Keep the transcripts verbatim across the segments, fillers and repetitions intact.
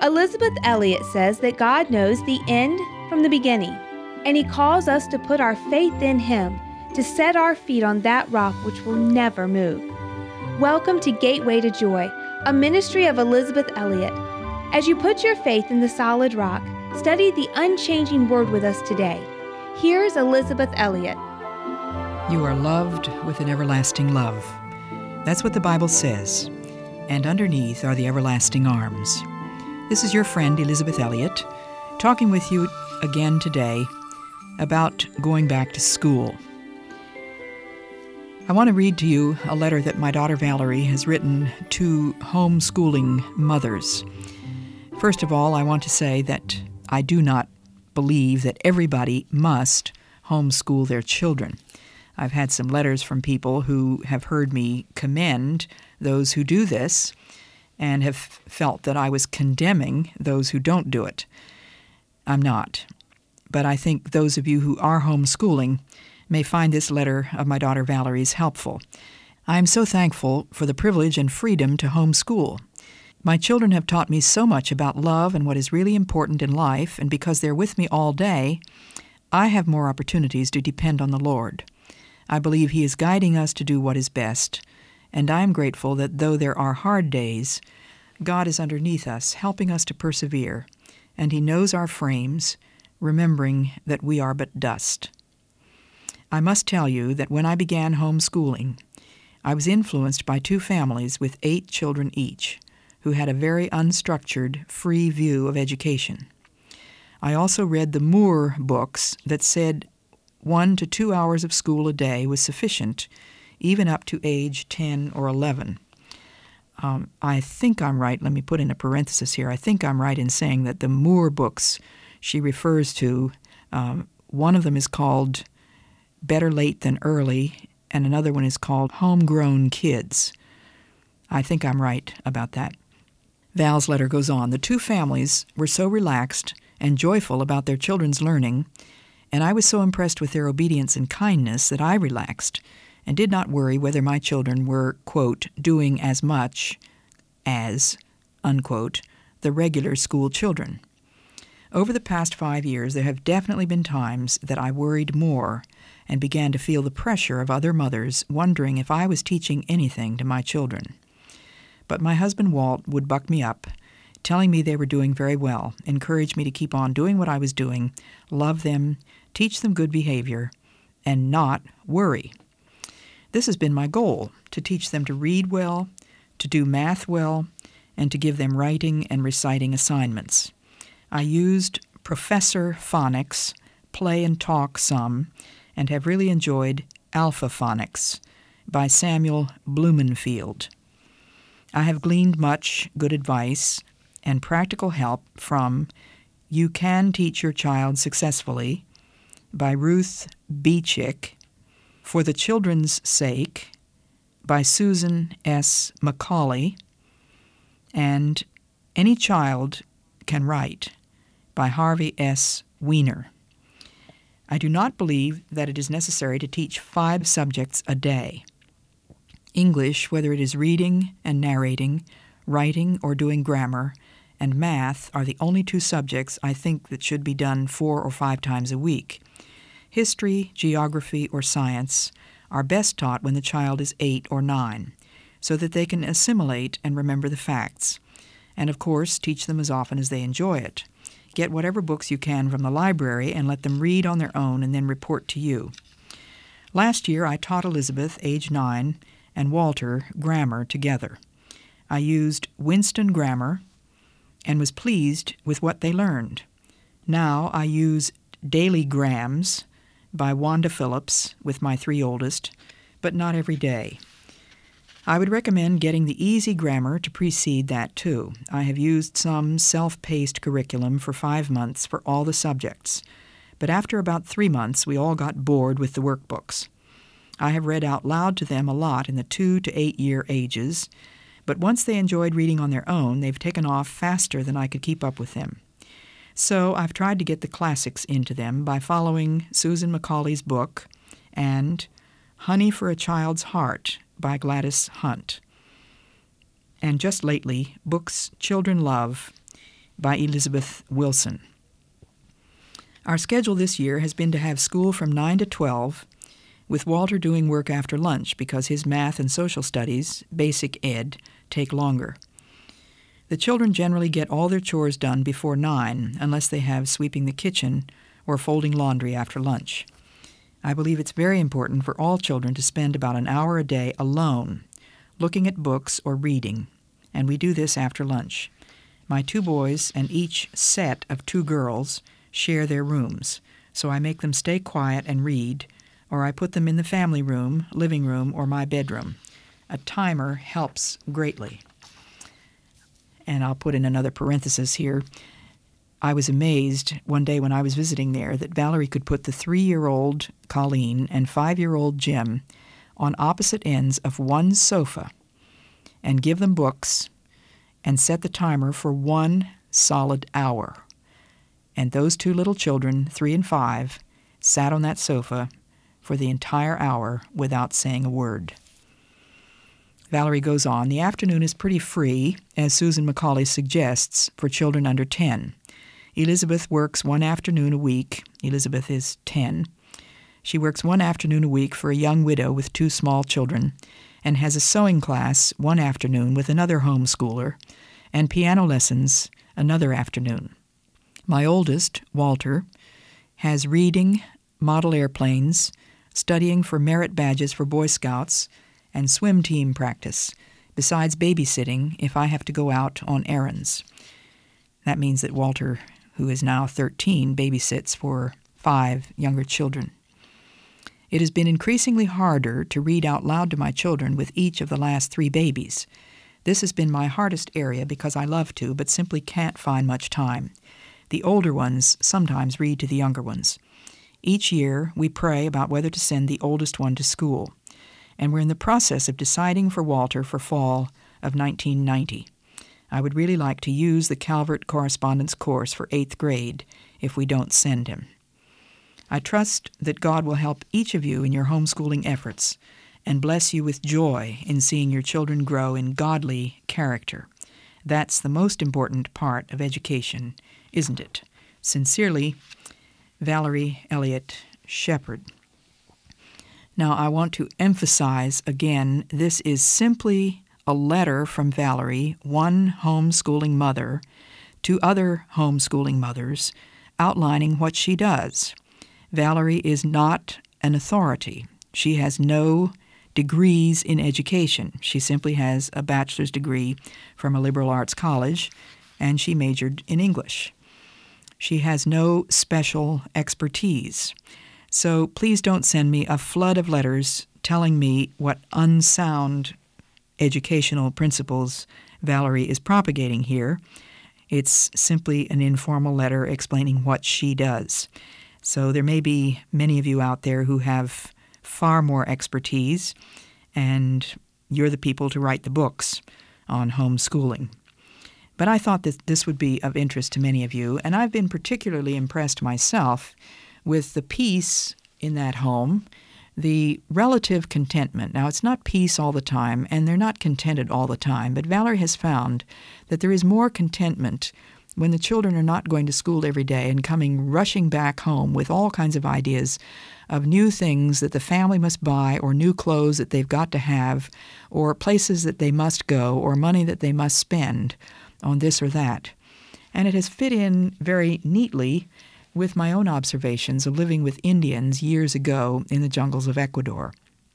Elizabeth Elliot says that God knows the end from the beginning, and He calls us to put our faith in Him, to set our feet on that rock which will never move. Welcome to Gateway to Joy, a ministry of Elizabeth Elliot. As you put your faith in the solid rock, study the unchanging Word with us today. Here's Elizabeth Elliot. You are loved with an everlasting love. That's what the Bible says. And underneath are the everlasting arms. This is your friend Elizabeth Elliot, talking with you again today about going back to school. I want to read to you a letter that my daughter Valerie has written to homeschooling mothers. First of all, I want to say that I do not believe that everybody must homeschool their children. I've had some letters from people who have heard me commend those who do this and have felt that I was condemning those who don't do it. I'm not. But I think those of you who are homeschooling may find this letter of my daughter Valerie's helpful. I am so thankful for the privilege and freedom to homeschool. My children have taught me so much about love and what is really important in life, and because they're with me all day, I have more opportunities to depend on the Lord. I believe He is guiding us to do what is best, and I am grateful that though there are hard days, God is underneath us, helping us to persevere, and He knows our frames, remembering that we are but dust. I must tell you that when I began homeschooling, I was influenced by two families with eight children each, who had a very unstructured, free view of education. I also read the Moore books that said one to two hours of school a day was sufficient, even up to age ten or eleven. Um, I think I'm right. Let me put in a parenthesis here. I think I'm right in saying that the Moore books she refers to, um, one of them is called Better Late Than Early, and another one is called Homegrown Kids. I think I'm right about that. Val's letter goes on. The two families were so relaxed and joyful about their children's learning, and I was so impressed with their obedience and kindness that I relaxed and did not worry whether my children were, quote, doing as much as, unquote, the regular school children. Over the past five years, there have definitely been times that I worried more and began to feel the pressure of other mothers wondering if I was teaching anything to my children. But my husband Walt would buck me up, telling me they were doing very well, encourage me to keep on doing what I was doing, love them, teach them good behavior, and not worry. This has been my goal, to teach them to read well, to do math well, and to give them writing and reciting assignments. I used Professor Phonics, Play and Talk some, and have really enjoyed Alpha Phonics by Samuel Blumenfield. I have gleaned much good advice and practical help from You Can Teach Your Child Successfully by Ruth Beechick, For the Children's Sake by Susan S. McCauley, and Any Child Can Write by Harvey S. Weiner. I do not believe that it is necessary to teach five subjects a day. English, whether it is reading and narrating, writing or doing grammar, and math are the only two subjects I think that should be done four or five times a week. History, geography, or science are best taught when the child is eight or nine, so that they can assimilate and remember the facts. And of course, teach them as often as they enjoy it. Get whatever books you can from the library and let them read on their own and then report to you. Last year, I taught Elizabeth, age nine, and Walter grammar together. I used Winston Grammar and was pleased with what they learned. Now I use Daily Grams by Wanda Phillips with my three oldest, but not every day. I would recommend getting the easy grammar to precede that, too. I have used some self-paced curriculum for five months for all the subjects, but after about three months, we all got bored with the workbooks. I have read out loud to them a lot in the two to eight-year ages, but once they enjoyed reading on their own, they've taken off faster than I could keep up with them. So I've tried to get the classics into them by following Susan McCauley's book and Honey for a Child's Heart by Gladys Hunt. And just lately, books children love by Elizabeth Wilson. Our schedule this year has been to have school from nine to twelve, with Walter doing work after lunch because his math and social studies, basic ed, take longer. The children generally get all their chores done before nine, unless they have sweeping the kitchen or folding laundry after lunch. I believe it's very important for all children to spend about an hour a day alone, looking at books or reading, and we do this after lunch. My two boys and each set of two girls share their rooms, so I make them stay quiet and read, or I put them in the family room, living room, or my bedroom. A timer helps greatly. And I'll put in another parenthesis here. I was amazed one day when I was visiting there that Valerie could put the three-year-old Colleen and five-year-old Jim on opposite ends of one sofa and give them books and set the timer for one solid hour. And those two little children, three and five, sat on that sofa for the entire hour without saying a word. Valerie goes on, the afternoon is pretty free, as Susan Macaulay suggests, for children under ten. Elizabeth works one afternoon a week. Elizabeth is ten. She works one afternoon a week for a young widow with two small children and has a sewing class one afternoon with another homeschooler and piano lessons another afternoon. My oldest, Walter, has reading, model airplanes, studying for merit badges for Boy Scouts, and swim team practice, besides babysitting if I have to go out on errands. That means that Walter, who is now thirteen, babysits for five younger children. It has been increasingly harder to read out loud to my children with each of the last three babies. This has been my hardest area because I love to, but simply can't find much time. The older ones sometimes read to the younger ones. Each year, we pray about whether to send the oldest one to school, and we're in the process of deciding for Walter for fall of nineteen ninety. I would really like to use the Calvert Correspondence course for eighth grade if we don't send him. I trust that God will help each of you in your homeschooling efforts and bless you with joy in seeing your children grow in godly character. That's the most important part of education, isn't it? Sincerely, Valerie Elliott Shepard. Now, I want to emphasize again, this is simply a letter from Valerie, one homeschooling mother, to other homeschooling mothers, outlining what she does. Valerie is not an authority. She has no degrees in education. She simply has a bachelor's degree from a liberal arts college, and she majored in English. She has no special expertise. So please don't send me a flood of letters telling me what unsound educational principles Valerie is propagating here. It's simply an informal letter explaining what she does. So there may be many of you out there who have far more expertise, and you're the people to write the books on homeschooling. But I thought that this would be of interest to many of you, and I've been particularly impressed myself with the peace in that home, the relative contentment. Now, it's not peace all the time, and they're not contented all the time, but Valerie has found that there is more contentment when the children are not going to school every day and coming rushing back home with all kinds of ideas of new things that the family must buy, or new clothes that they've got to have, or places that they must go, or money that they must spend on this or that. And it has fit in very neatly with my own observations of living with Indians years ago in the jungles of Ecuador.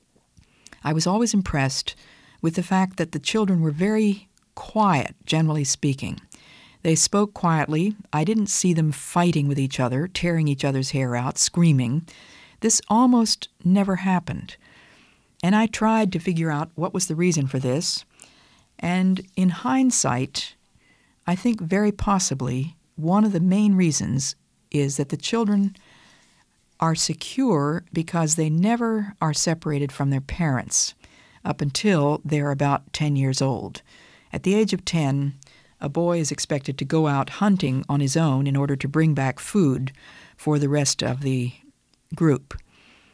I was always impressed with the fact that the children were very quiet, generally speaking. They spoke quietly. I didn't see them fighting with each other, tearing each other's hair out, screaming. This almost never happened. And I tried to figure out what was the reason for this. And in hindsight, I think very possibly one of the main reasons is that the children are secure because they never are separated from their parents up until they're about ten years old. At the age of ten, a boy is expected to go out hunting on his own in order to bring back food for the rest of the group.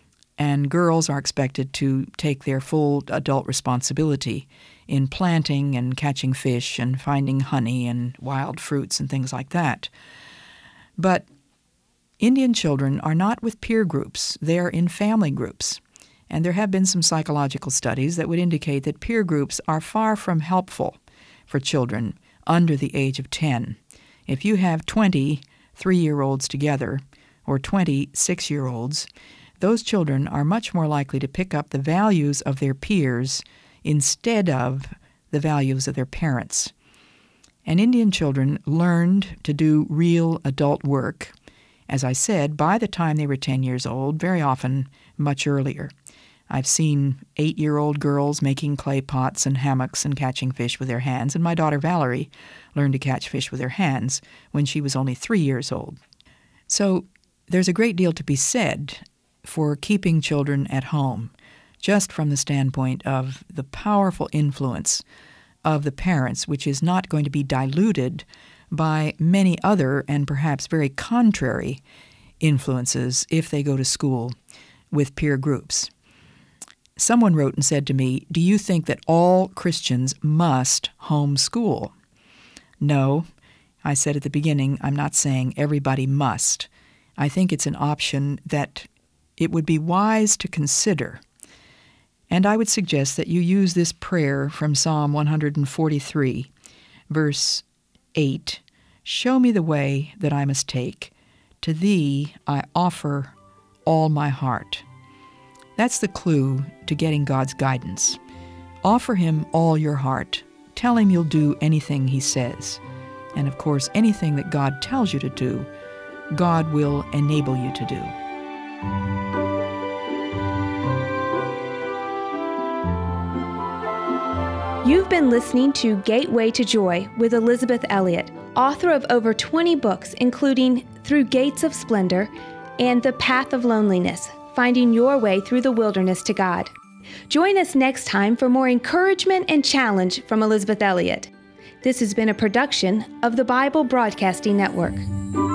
and girls are expected to take their full adult responsibility in planting and catching fish and finding honey and wild fruits and things like that. But Indian children are not with peer groups. They're in family groups. And there have been some psychological studies that would indicate that peer groups are far from helpful for children under the age of ten. If you have twenty three-year-olds together or twenty six-year-olds, those children are much more likely to pick up the values of their peers instead of the values of their parents. And Indian children learned to do real adult work, as I said, by the time they were ten years old, very often much earlier. I've seen eight-year-old girls making clay pots and hammocks and catching fish with their hands, and my daughter Valerie learned to catch fish with her hands when she was only three years old. So there's a great deal to be said for keeping children at home, just from the standpoint of the powerful influence of the parents, which is not going to be diluted by many other and perhaps very contrary influences if they go to school with peer groups. Someone wrote and said to me, "Do you think that all Christians must homeschool?" No, I said at the beginning, I'm not saying everybody must. I think it's an option that it would be wise to consider. And I would suggest that you use this prayer from Psalm one forty-three, verse eight. Show me the way that I must take. To thee I offer all my heart. That's the clue to getting God's guidance. Offer him all your heart. Tell him you'll do anything he says. And of course, anything that God tells you to do, God will enable you to do. You've been listening to Gateway to Joy with Elisabeth Elliot, author of over twenty books, including Through Gates of Splendor and The Path of Loneliness, Finding Your Way Through the Wilderness to God. Join us next time for more encouragement and challenge from Elisabeth Elliot. This has been a production of the Bible Broadcasting Network.